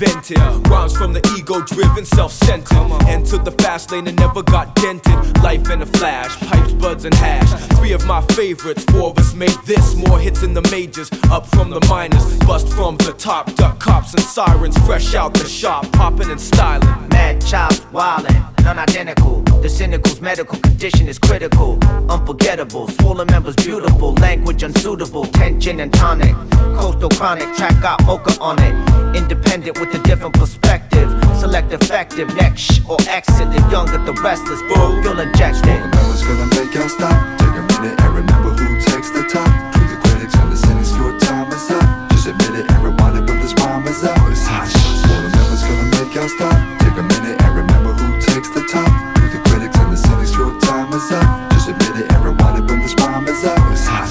invented. Rhymes from the ego-driven, self-centered. Entered the fast lane and never got dented. Life in a flash, pipes, buds, and hash. 3 of my favorites, 4 of us made this. More hits in the majors, up from the minors. Bust from the top, duck cops and sirens. Fresh out the shop, popping and styling. Mad chops, wildin', non-identical. The cynical's medical condition is critical. Unforgettable, swollen members beautiful. Language unsuitable, tension and tonic. Coastal chronic, track got mocha on it. Independent with a different perspective. Select effective, next or exit. The younger, the restless, fuel injected. Remember's gonna make y'all stop. Take a minute and remember who takes the top. To the critics and the cynics, your time is up. Just admit it and rewind it when this rhyme is out. It's hot. Remember's gonna make y'all stop. Take a minute and remember who takes the top. To the critics and the cynics, your time is up. Just admit it and rewind it when this rhyme is out. It's hot.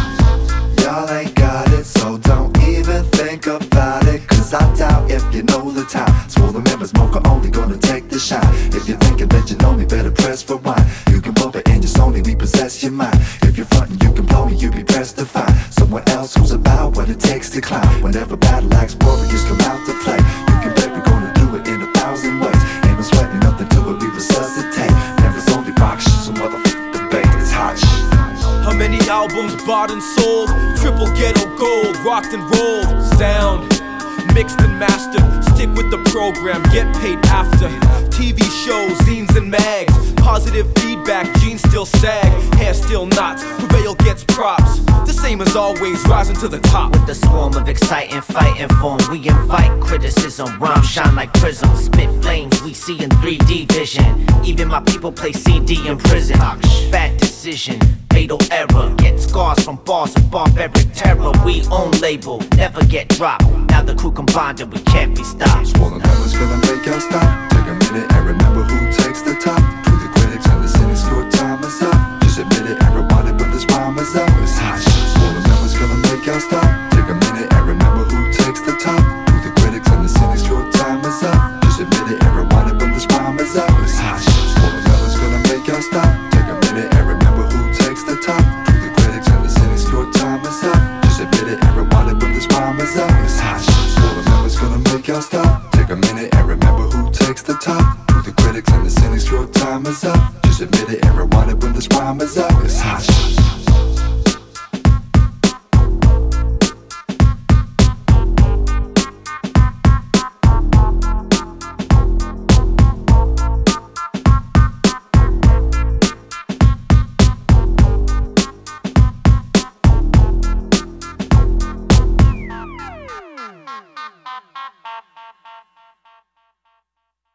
Y'all ain't got it, so don't even think about it. Cause I doubt if you know the time. Swollen members, mocha only gonna take the shine. If you're thinking that you know me, better press rewind. You can bump it and just only repossess your mind. If you're frontin', you can blow me, you be pressed to find someone else who's about what it takes to climb. Whenever battle axe warriors come out to play, you can bet we're gonna do it in 1,000 ways. Ain't no sweating nothing to it, we resuscitate. Never's only rock shit, so motherfucker debate. It's hot shit. How many albums bought and sold? Triple ghetto gold, rocked and rolled. Sound mixed and mastered. Stick with the program, get paid after. TV shows, zines and mags. Positive feedback, jeans still sag. Hair still knots, Prevail gets props. The same as always, rising to the top. With the swarm of exciting, fighting form, we invite criticism. Rhymes shine like prisms, spit flames we see in 3D vision. Even my people play CD in prison. Bad decision, fatal error. Get scars from bars of barbaric terror. We own label, never get dropped. Now the crew combined and we can't be stopped. Swollen members gonna make y'all stop. Take a minute and remember who takes the top. To the critics and the cynics, your time is up. Just admit it and rewind it when this rhyme is up. It's hot. Swollen members gonna make y'all stop. Take a minute and remember who takes the top. To the critics and the cynics, your time is up. Just admit it and rewind it when this rhyme is up. It's hot. Swollen members gonna make y'all stop. Take a minute and remember who takes the top. To the critics and the cynics, your time is up. Just admit it and rewind it when this rhyme is up. It's hot. Swollen members gonna make y'all stop. Take a minute and remember who takes the top. To the critics and the cynics, your time is up. Just admit it and rewind it when this rhyme is up. It's hot.